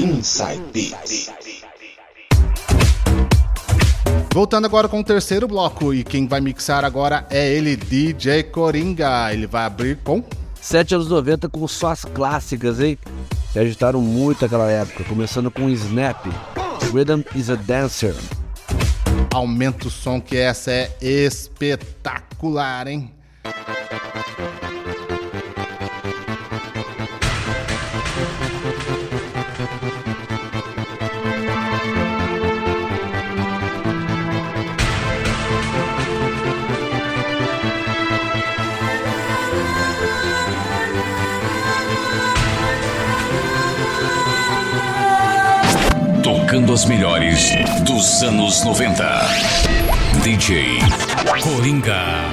Inside Beats. Voltando agora com o terceiro bloco, e quem vai mixar agora é ele, DJ Coringa. Ele vai abrir com 7 anos 90 com só as clássicas, hein? Que agitaram muito aquela época, começando com Snap, Rhythm is a Dancer. Aumenta o som que essa é espetacular, hein? Tocando as melhores dos anos 90. DJ Coringa.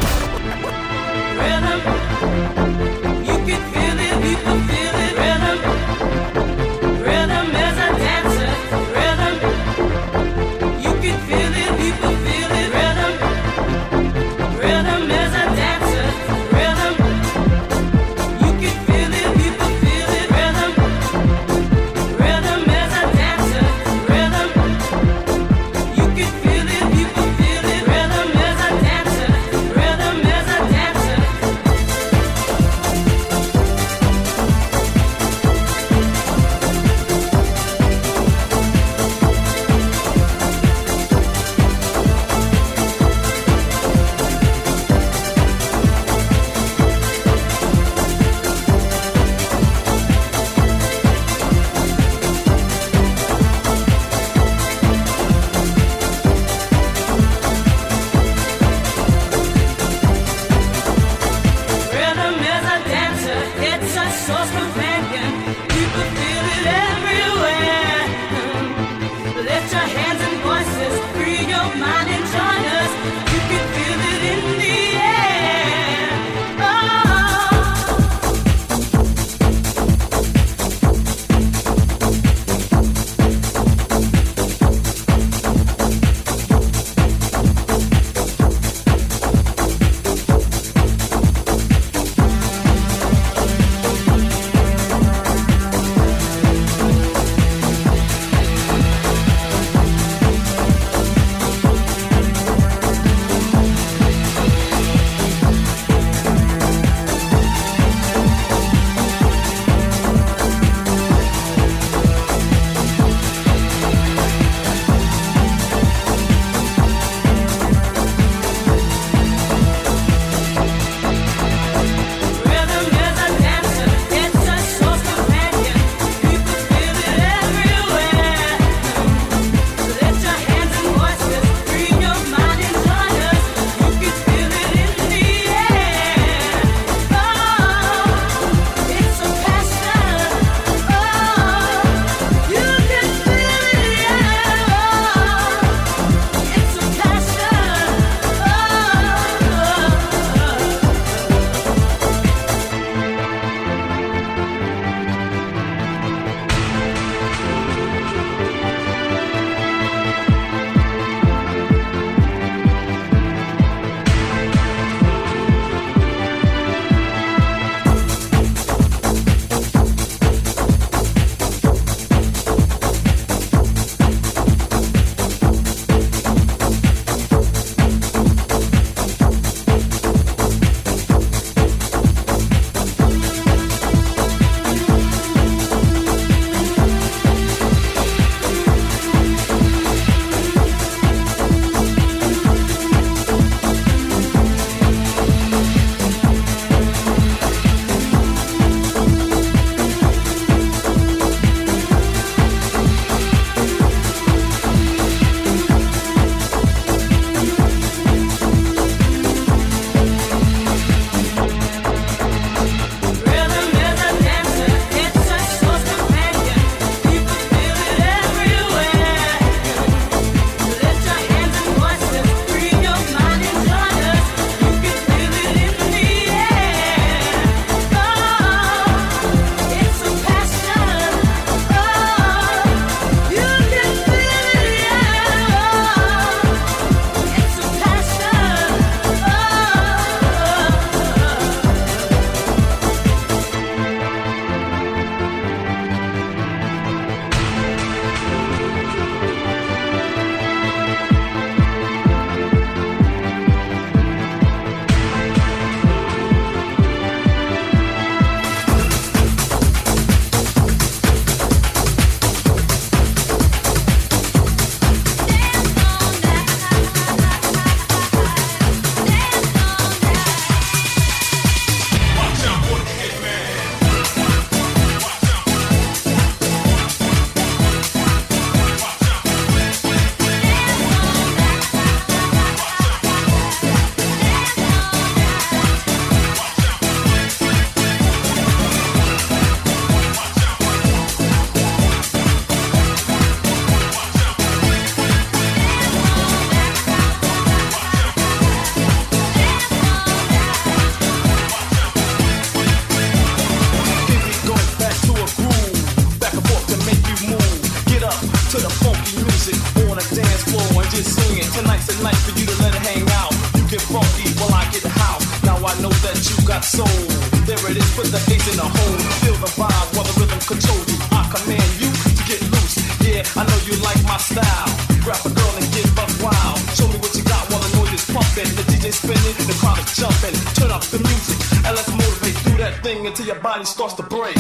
got soul. There it is, put the ace in the hole. Feel the vibe while the rhythm controls you. I command you to get loose. Yeah, I know you like my style. Grab a girl and get buck wild. Show me what you got while the noise is pumping. The DJ spinning, the crowd is jumping. Turn up the music and let's motivate. Do that thing until your body starts to break.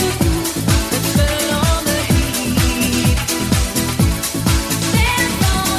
Dance on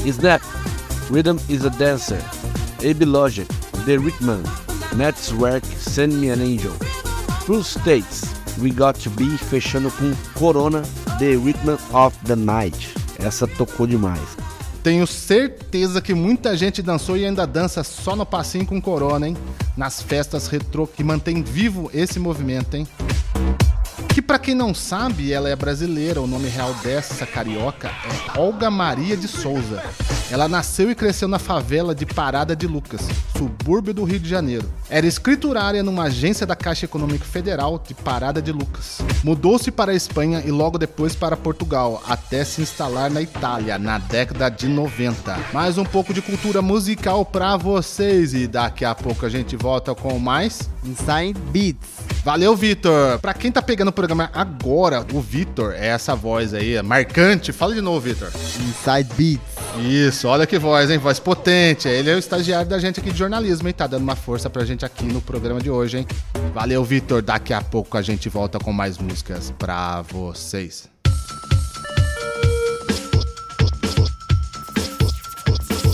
Snap, Rhythm is a Dancer, AB Logic, The Rhythman, Network, Send Me an Angel. True States, We Got to Be, fechando com Corona, The Rhythm of the Night. Essa tocou demais. Tenho certeza que muita gente dançou e ainda dança só no passinho com Corona, hein? Nas festas retrô que mantém vivo esse movimento, hein? Que pra quem não sabe, ela é brasileira, o nome real dessa carioca é Olga Maria de Souza. Ela nasceu e cresceu na favela de Parada de Lucas, subúrbio do Rio de Janeiro. Era escriturária numa agência da Caixa Econômica Federal de Parada de Lucas. Mudou-se para a Espanha e logo depois para Portugal, até se instalar na Itália, na década de 90. Mais um pouco de cultura musical pra vocês e daqui a pouco a gente volta com mais Inside Beats. Valeu, Vitor! Pra quem tá pegando o programa agora, o Vitor é essa voz aí, marcante. Fala de novo, Vitor. Inside Beats. Isso, olha que voz, hein? Voz potente. Ele é o estagiário da gente aqui de jornalismo, hein? Tá dando uma força pra gente aqui no programa de hoje, hein? Valeu, Vitor. Daqui a pouco a gente volta com mais músicas pra vocês.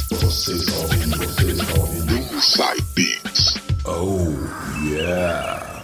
Vocês estão ouvindo Inside Beats. Oh, yeah.